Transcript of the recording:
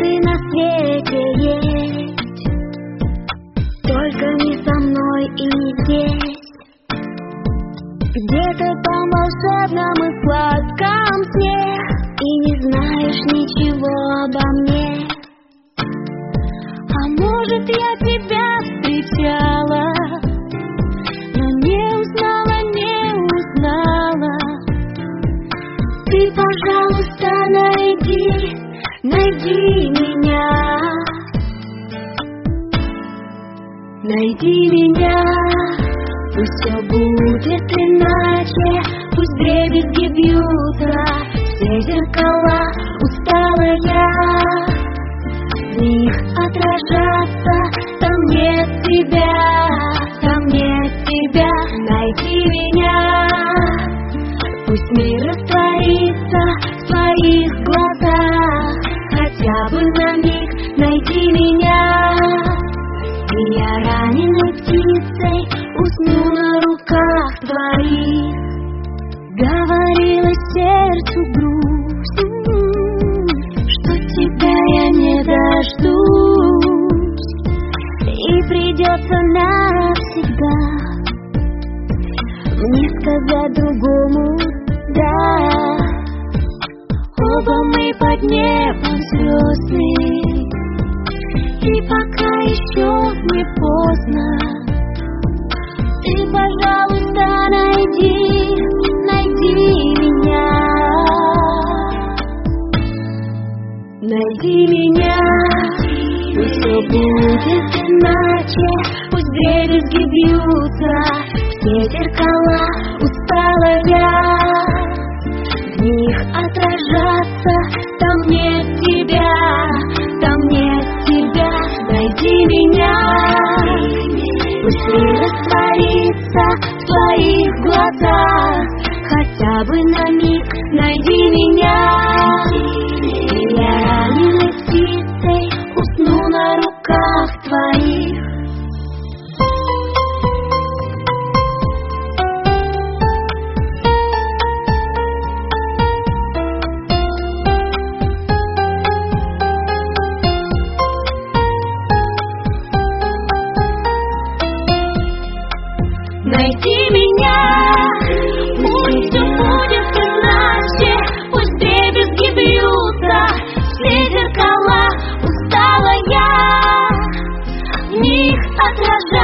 ты на свете есть, только не со мной и не здесь. Где-то там в волшебном и сладком сне, и не знаешь ничего обо мне. А может, я тебя встречала, но не узнала, не узнала. Ты, пожалуйста, найди меня, найди меня. Пусть все будет иначе, пусть вдребезги бьются все зеркала. Устала я в них отражаться, там нет тебя, там нет тебя. Найди меня, пусть мир растворится в твоих глазах, хотя бы на миг найди меня. И я раненой птицей усну на руках твоих. Говорила сердцу грусть, что тебя я не дождусь, и придется навсегда мне сказать другому да. Оба мы под небом звездным, и пока еще не поздно. Ты, пожалуйста, найди меня, найди меня. Пусть все будет иначе, пусть вдребезги бьются все зеркала. Устала я в них отражаться, там нет тебя, там нет тебя. Найди меня, пусть мир растворится в твоих глазах, хотя бы на миг найди меня. И я раненой птицей усну на руках твоих. Найди меня, пусть все будет иначе, пусть вдребезги бьются все зеркала. Устала я в них отражаться.